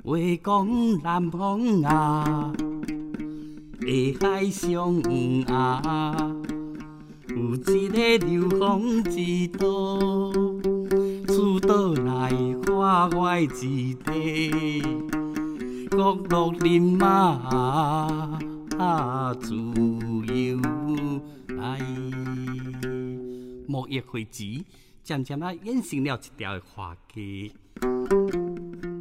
话讲南方啊，下海上啊，有一个流芳之都，此岛内花海之地，各路人马自由来。木叶花枝渐渐啊演成了一条的花街。